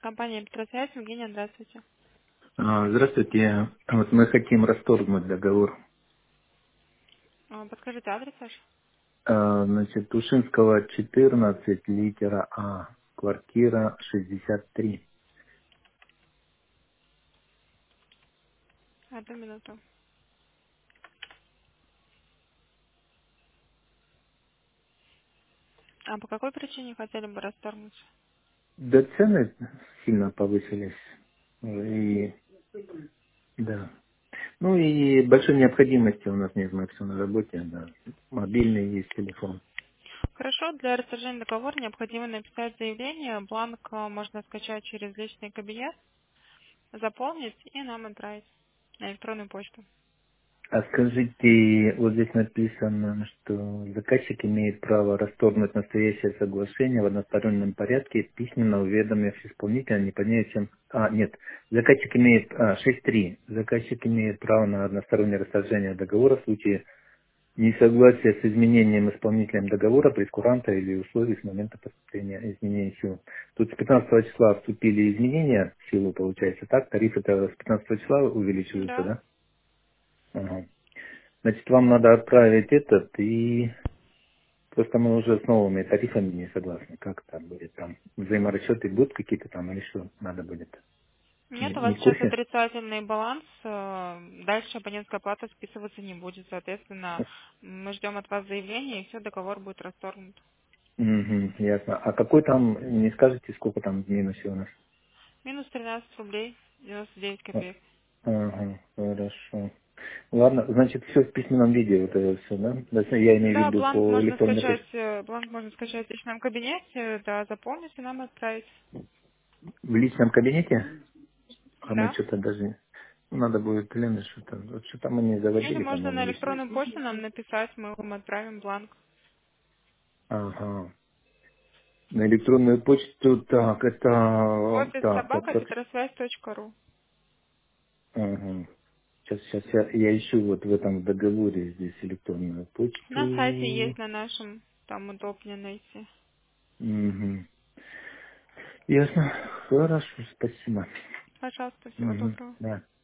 Компания «Электросвязь». Евгения, здравствуйте. Здравствуйте. Вот мы хотим расторгнуть договор. Подскажите адрес ваш? Значит, Тушинского 14, литера А, квартира 63. Одну минуту. А по какой причине хотели бы расторгнуть? Да, цены сильно повысились. И, да. Ну и большой необходимости у нас нет, мы все на работе, да. Мобильный есть, телефон. Хорошо, для расторжения договора необходимо написать заявление. Бланк можно скачать через личный кабинет, заполнить и нам отправить на электронную почту. А скажите, вот здесь написано, что заказчик имеет право расторгнуть настоящее соглашение в одностороннем порядке, письменно уведомив исполнителя не позднее, чем... нет. Заказчик имеет... 6.3. Заказчик имеет право на одностороннее расторжение договора в случае несогласия с изменением исполнителем договора, прескуранта или условий с момента поступления изменений в силу. Тут с 15 числа вступили изменения в силу, получается, так? Тарифы-то с 15 числа увеличиваются, Да. да? Ага. Значит, вам надо отправить этот, и просто мы уже с новыми тарифами не согласны. Как там будет? Там взаиморасчеты будут какие-то там или что надо будет? Не, Нет, у не вас в сейчас курсе? отрицательный баланс. Дальше абонентская плата списываться не будет. Соответственно, мы ждем от вас заявления, и все, договор будет расторгнут. Угу, ясно. А какой там, не скажете, сколько там в минусе у нас? Минус 13 рублей 99 А, копеек. Ага, хорошо. Ладно, значит, все в письменном виде, вот это все, да? Да, я имею в Да, виду по электронной почте. бланк можно скачать в личном кабинете, да, заполнить и нам отправить. В личном кабинете? А мы Да. что-то даже... Надо будет Лены что-то... Вот что-то мы не Или заводили, можно на по-моему, лично. электронную почту нам написать, мы вам отправим бланк. Ага. На электронную почту, так, это, Офис так, собака это, электросвязь.ру. ага. Сейчас я ищу вот в этом договоре здесь электронную На сайте почту. есть на нашем, там удобнее найти. Угу. Ясно. Хорошо, спасибо. Пожалуйста, всего Угу. доброго. Да.